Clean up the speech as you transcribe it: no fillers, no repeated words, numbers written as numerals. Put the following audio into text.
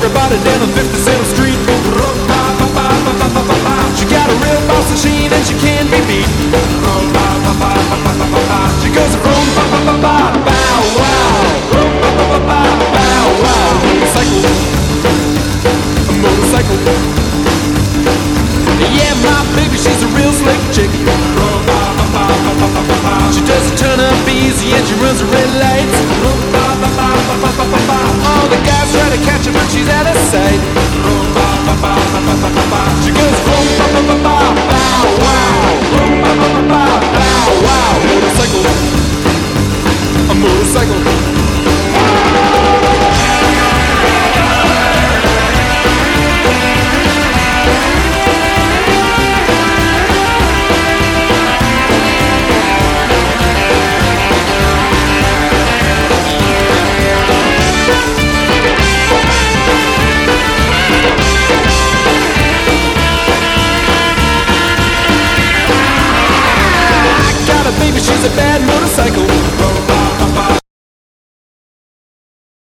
everybody down on 57th Street. She got a real boss machine and she can't be beat. She goes bow wow, bow wow. Motorcycle, a motorcycle. Yeah, my baby, she's a real slick chick. She doesn't turn up easy and she runs the red lights. All the guys try to catch her but she's out of sight. She goes bow wow, bow wow. Motorcycle, a motorcycle. Baby, she's a bad motorcycle.